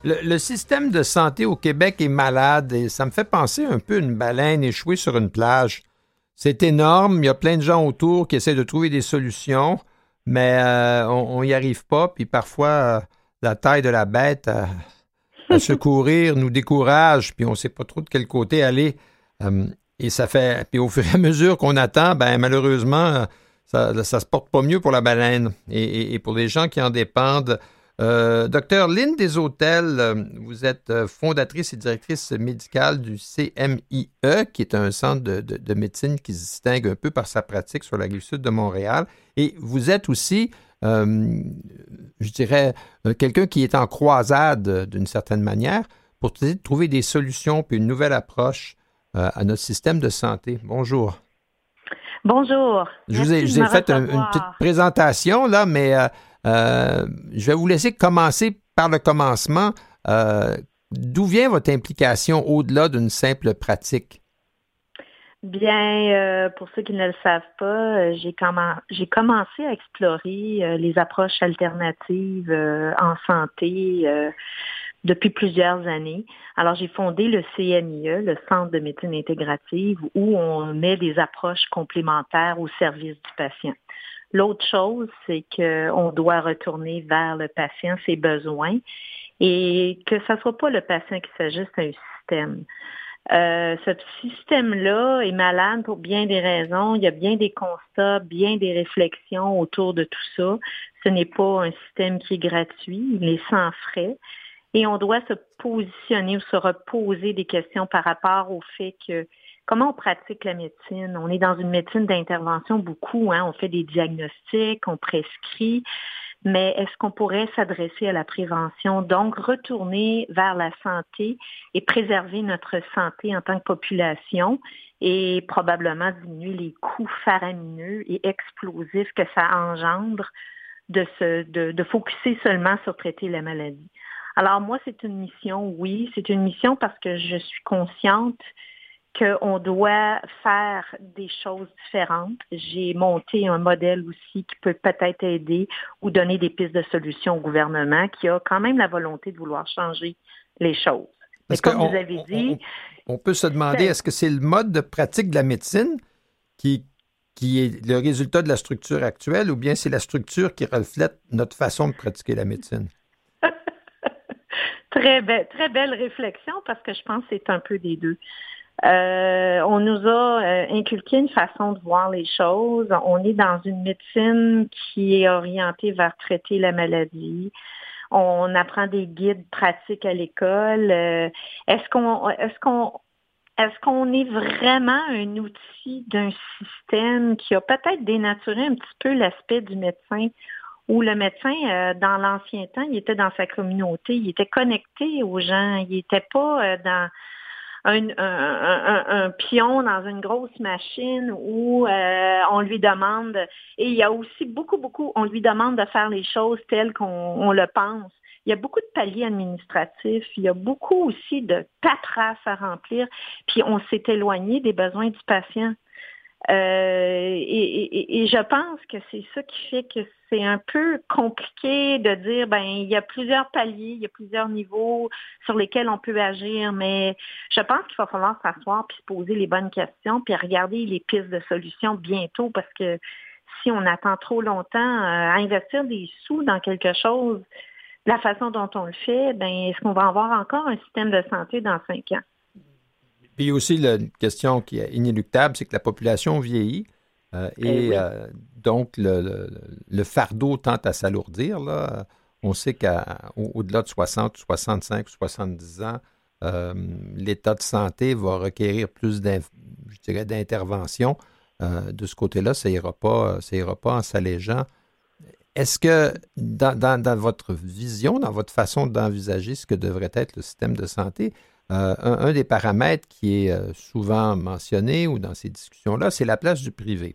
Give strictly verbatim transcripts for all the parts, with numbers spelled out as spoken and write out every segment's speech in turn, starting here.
Le, le système de santé au Québec est malade et ça me fait penser un peu à une baleine échouée sur une plage. C'est énorme, il y a plein de gens autour qui essaient de trouver des solutions, mais euh, on n'y arrive pas. Puis parfois, euh, la taille de la bête à, à secourir nous décourage, puis on ne sait pas trop de quel côté aller. Euh, et ça fait, puis au fur et à mesure qu'on attend, ben malheureusement, ça ne se porte pas mieux pour la baleine et, et, et pour les gens qui en dépendent. Euh, Docteur Lynne Desautels, euh, vous êtes euh, fondatrice et directrice médicale du C M I E, qui est un centre de, de, de médecine qui se distingue un peu par sa pratique sur la rive sud de Montréal. Et vous êtes aussi, euh, je dirais, euh, quelqu'un qui est en croisade euh, d'une certaine manière pour t- trouver des solutions puis une nouvelle approche euh, à notre système de santé. Bonjour. Bonjour. Je vous ai, Merci je de vous ai me fait un- une petite recevoir. présentation, là, mais euh, euh, je vais vous laisser commencer par le commencement. Euh, d'où vient votre implication au-delà d'une simple pratique? Bien, euh, pour ceux qui ne le savent pas, euh, j'ai commen- j'ai commencé à explorer euh, les approches alternatives euh, en santé euh, depuis plusieurs années. Alors, j'ai fondé le C M I E, le Centre de médecine intégrative, où on met des approches complémentaires au service du patient. L'autre chose, c'est qu'on doit retourner vers le patient, ses besoins, et que ce ne soit pas le patient qui s'ajuste à un système. Euh, ce système-là est malade pour bien des raisons. Il y a bien des constats, bien des réflexions autour de tout ça. Ce n'est pas un système qui est gratuit, il est sans frais. Et on doit se positionner ou se reposer des questions par rapport au fait que comment on pratique la médecine. On est dans une médecine d'intervention beaucoup, hein. On fait des diagnostics, on prescrit, mais est-ce qu'on pourrait s'adresser à la prévention, donc retourner vers la santé et préserver notre santé en tant que population et probablement diminuer les coûts faramineux et explosifs que ça engendre de se de, de focuser seulement sur traiter la maladie. Alors moi, c'est une mission, oui, c'est une mission parce que je suis consciente qu'on doit faire des choses différentes. J'ai monté un modèle aussi qui peut peut-être aider ou donner des pistes de solutions au gouvernement qui a quand même la volonté de vouloir changer les choses. Mais Parce comme qu'on vous avez on, dit, on peut se demander, c'est est-ce que c'est le mode de pratique de la médecine qui, qui est le résultat de la structure actuelle ou bien c'est la structure qui reflète notre façon de pratiquer la médecine? très belle, très belle réflexion parce que je pense que c'est un peu des deux. Euh, on nous a euh, inculqué une façon de voir les choses. On est dans une médecine qui est orientée vers traiter la maladie. On apprend des guides pratiques à l'école. Euh, est-ce qu'on est-ce qu'on est-ce qu'on est vraiment un outil d'un système qui a peut-être dénaturé un petit peu l'aspect du médecin, où le médecin, euh, dans l'ancien temps, il était dans sa communauté, il était connecté aux gens, il n'était pas euh, dans un, un, un, un pion dans une grosse machine où euh, on lui demande, et il y a aussi beaucoup, beaucoup, on lui demande de faire les choses telles qu'on on le pense. Il y a beaucoup de paliers administratifs, il y a beaucoup aussi de paperasse à remplir, puis on s'est éloigné des besoins du patient. Euh, et, et, et je pense que c'est ça qui fait que c'est un peu compliqué de dire, ben, il y a plusieurs paliers, il y a plusieurs niveaux sur lesquels on peut agir, mais je pense qu'il va falloir s'asseoir puis se poser les bonnes questions puis regarder les pistes de solutions bientôt parce que si on attend trop longtemps euh, à investir des sous dans quelque chose, de la façon dont on le fait, ben, est-ce qu'on va avoir encore un système de santé dans cinq ans? Puis aussi, la question qui est inéluctable, c'est que la population vieillit euh, Eh et oui. euh, donc le, le, le fardeau tend à s'alourdir. Là. On sait qu'au-delà de soixante, soixante-cinq ou soixante-dix ans, euh, l'état de santé va requérir plus je dirais, d'intervention. Euh, de ce côté-là, ça n'ira pas, ça ira pas en s'allégeant. Est-ce que dans, dans, dans votre vision, dans votre façon d'envisager ce que devrait être le système de santé, euh, un, un des paramètres qui est euh, souvent mentionné ou dans ces discussions-là, c'est la place du privé.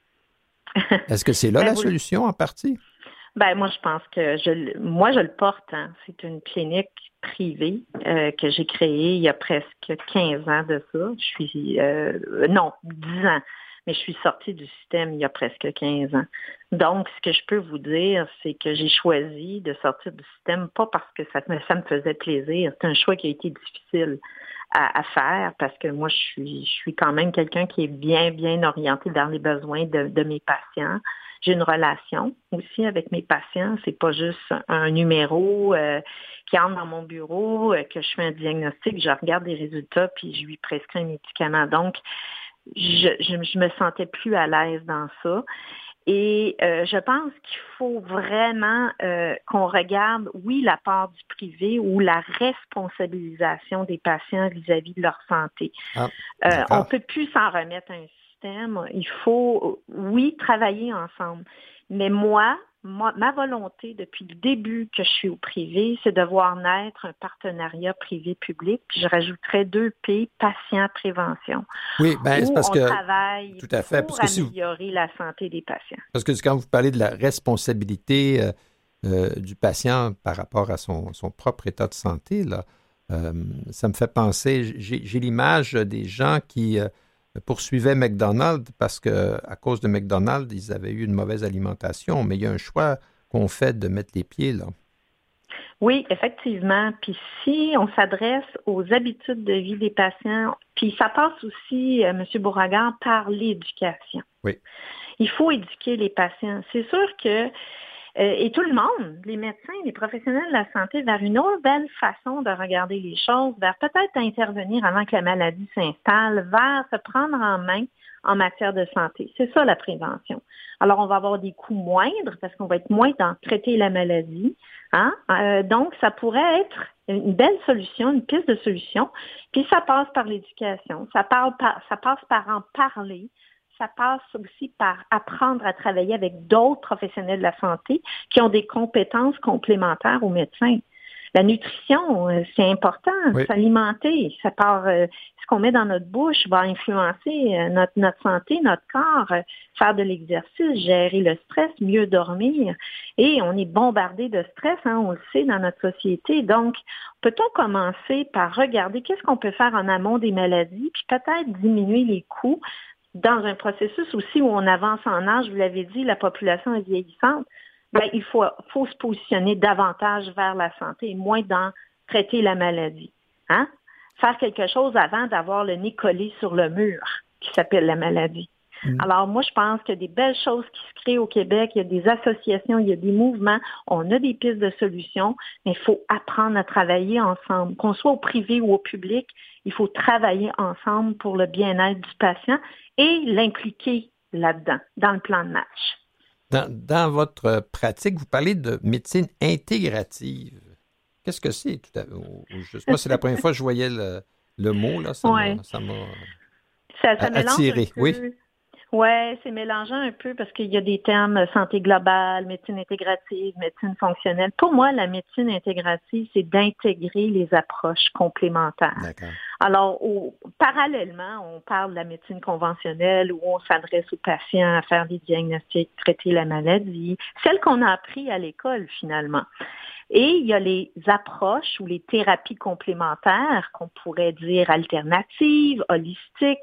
Est-ce que c'est là Ben, la vous le solution en partie? Ben, moi, je pense que je, le- moi, je le porte. Hein. C'est une clinique privée euh, que j'ai créée il y a presque quinze ans de ça. Je suis, euh, non, dix ans. mais je suis sortie du système il y a presque quinze ans. Donc, ce que je peux vous dire, c'est que j'ai choisi de sortir du système, pas parce que ça, ça me faisait plaisir, c'est un choix qui a été difficile à, à faire, parce que moi, je suis, je suis quand même quelqu'un qui est bien, bien orienté vers les besoins de, de mes patients. J'ai une relation aussi avec mes patients. C'est pas juste un numéro euh, qui entre dans mon bureau, euh, que je fais un diagnostic, je regarde les résultats, puis je lui prescris un médicament. Donc, je, je, je me sentais plus à l'aise dans ça. Et euh, je pense qu'il faut vraiment euh, qu'on regarde, oui, la part du privé ou la responsabilisation des patients vis-à-vis de leur santé. Ah, euh, on ne peut plus s'en remettre à un système. Il faut, oui, travailler ensemble. Mais moi, moi, ma volonté depuis le début que je suis au privé, c'est de voir naître un partenariat privé-public. Puis je rajouterais deux P, patient-prévention, oui, ben, c'est où parce on que, travaille tout à fait, pour parce que si vous, améliorer la santé des patients. parce que quand vous parlez de la responsabilité euh, euh, du patient par rapport à son, son propre état de santé, là, euh, ça me fait penser, j'ai, j'ai l'image des gens qui euh, poursuivaient McDonald's parce que à cause de McDonald's, ils avaient eu une mauvaise alimentation, mais il y a un choix qu'on fait de mettre les pieds là. Oui, effectivement. Puis si on s'adresse aux habitudes de vie des patients, puis ça passe aussi, euh, M. Beauregard, par l'éducation. Oui. Il faut éduquer les patients. C'est sûr que, euh, et tout le monde, les médecins, les professionnels de la santé, vers une nouvelle façon de regarder les choses, vers peut-être intervenir avant que la maladie s'installe, vers se prendre en main en matière de santé. C'est ça la prévention. Alors, on va avoir des coûts moindres parce qu'on va être moins dans traiter la maladie. Hein? Euh, donc, ça pourrait être une belle solution, une piste de solution. Puis, ça passe par l'éducation. Ça, parle par, ça passe par en parler. Ça passe aussi par apprendre à travailler avec d'autres professionnels de la santé qui ont des compétences complémentaires aux médecins. La nutrition, c'est important, Oui. s'alimenter. Ça part, euh, ce qu'on met dans notre bouche va influencer euh, notre, notre santé, notre corps, euh, faire de l'exercice, gérer le stress, mieux dormir. Et on est bombardé de stress, hein, on le sait, dans notre société. Donc, peut-on commencer par regarder qu'est-ce qu'on peut faire en amont des maladies, puis peut-être diminuer les coûts dans un processus aussi où on avance en âge, vous l'avez dit, la population est vieillissante. Bien, il faut, faut se positionner davantage vers la santé et moins dans traiter la maladie. Hein? Faire quelque chose avant d'avoir le nez collé sur le mur qui s'appelle la maladie. Mmh. Alors, moi, je pense qu'il y a des belles choses qui se créent au Québec. Il y a des associations, il y a des mouvements. On a des pistes de solutions, mais il faut apprendre à travailler ensemble. Qu'on soit au privé ou au public, il faut travailler ensemble pour le bien-être du patient et l'impliquer là-dedans, dans le plan de match. Dans, dans votre pratique, vous parlez de médecine intégrative. Qu'est-ce que c'est? Tout à, ou, ou juste, moi, c'est la première fois que je voyais le, le mot, là, ça ouais. m'a, ça m'a ça, ça attiré. Un peu. Oui. Oui, c'est mélangeant un peu parce qu'il y a des termes santé globale, médecine intégrative, médecine fonctionnelle. Pour moi, la médecine intégrative, c'est d'intégrer les approches complémentaires. D'accord. Alors, au, parallèlement, on parle de la médecine conventionnelle où on s'adresse aux patients à faire des diagnostics, traiter la maladie, celle qu'on a appris à l'école finalement. Et il y a les approches ou les thérapies complémentaires qu'on pourrait dire alternatives, holistiques,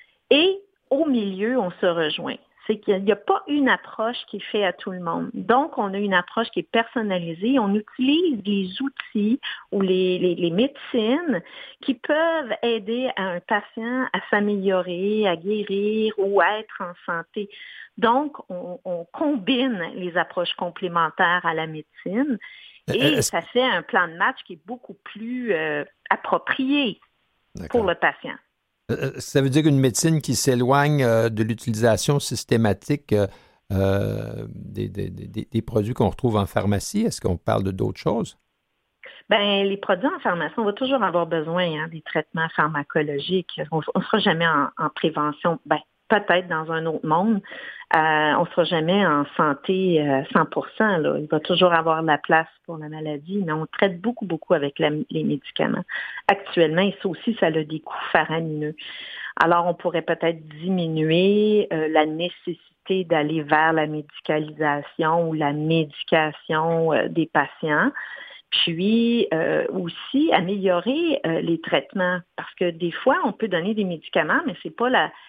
et au milieu, on se rejoint. C'est qu'il n'y a pas une approche qui est faite à tout le monde. Donc, on a une approche qui est personnalisée. On utilise les outils ou les, les, les médecines qui peuvent aider à un patient à s'améliorer, à guérir ou à être en santé. Donc, on, on combine les approches complémentaires à la médecine et Est-ce... ça fait un plan de match qui est beaucoup plus euh, approprié D'accord. pour le patient. Ça veut dire une médecine qui s'éloigne euh, de l'utilisation systématique euh, euh, des, des, des, des produits qu'on retrouve en pharmacie. Est-ce qu'on parle de d'autres choses? Bien, les produits en pharmacie, on va toujours avoir besoin hein, des traitements pharmacologiques. On ne sera jamais en, en prévention. Bien, peut-être dans un autre monde. Euh, on ne sera jamais en santé euh, cent pour cent. Là. Il va toujours avoir de la place pour la maladie, mais on traite beaucoup, beaucoup avec la, les médicaments. Actuellement, et ça aussi, ça a des coûts faramineux. Alors, on pourrait peut-être diminuer euh, la nécessité d'aller vers la médicalisation ou la médication euh, des patients. Puis euh, aussi améliorer euh, les traitements. Parce que des fois, on peut donner des médicaments, mais c'est pas la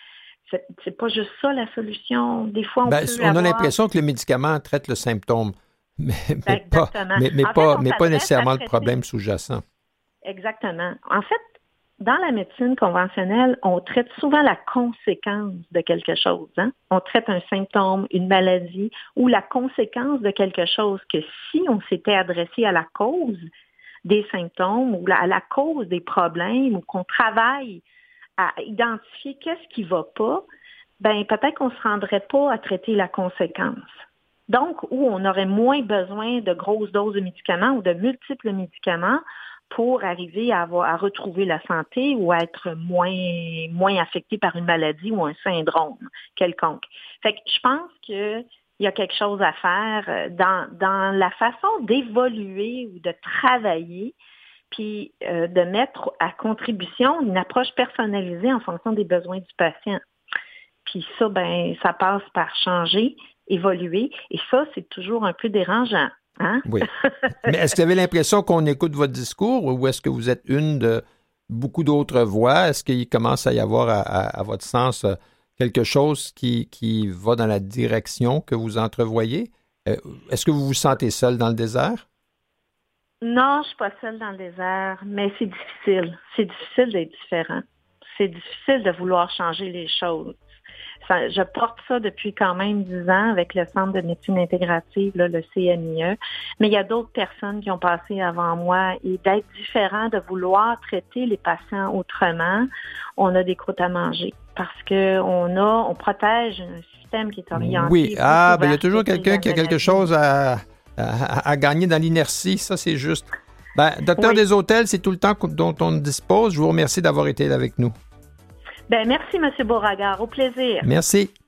c'est, c'est pas juste ça la solution. Des fois, on ben, peut on avoir... a l'impression que le médicament traite le symptôme, mais, mais ben, pas, mais, mais pas, mais pas nécessairement le problème sous-jacent. Exactement. En fait, dans la médecine conventionnelle, on traite souvent la conséquence de quelque chose. Hein? On traite un symptôme, une maladie ou la conséquence de quelque chose que si on s'était adressé à la cause des symptômes ou à la cause des problèmes ou qu'on travaille à identifier qu'est-ce qui ne va pas, ben peut-être qu'on ne se rendrait pas à traiter la conséquence. Donc, où on aurait moins besoin de grosses doses de médicaments ou de multiples médicaments pour arriver à, avoir, à retrouver la santé ou à être moins, moins affecté par une maladie ou un syndrome quelconque. Fait que je pense qu'il y a quelque chose à faire dans, dans la façon d'évoluer ou de travailler, puis euh, de mettre à contribution une approche personnalisée en fonction des besoins du patient. Puis ça, ben, ça passe par changer, évoluer, et ça, c'est toujours un peu dérangeant. Hein? Oui. Mais est-ce que vous avez l'impression qu'on écoute votre discours ou est-ce que vous êtes une de beaucoup d'autres voix? Est-ce qu'il commence à y avoir, à, à, à votre sens, quelque chose qui, qui va dans la direction que vous entrevoyez? Est-ce que vous vous sentez seul dans le désert? Non, je ne suis pas seule dans le désert, mais c'est difficile. C'est difficile d'être différent. C'est difficile de vouloir changer les choses. Ça, je porte ça depuis quand même dix ans avec le Centre de médecine intégrative, là, le C M I E. Mais il y a d'autres personnes qui ont passé avant moi et d'être différent, de vouloir traiter les patients autrement, on a des croûtes à manger parce que on a, on protège un système qui est orienté. Oui, ah, ben il y a toujours quelqu'un qui a quelque chose à, à, à gagner dans l'inertie, ça c'est juste. Ben, docteur oui. Desautels, c'est tout le temps dont on dispose. Je vous remercie d'avoir été là avec nous. Ben, merci, M. Beauregard. Au plaisir. Merci.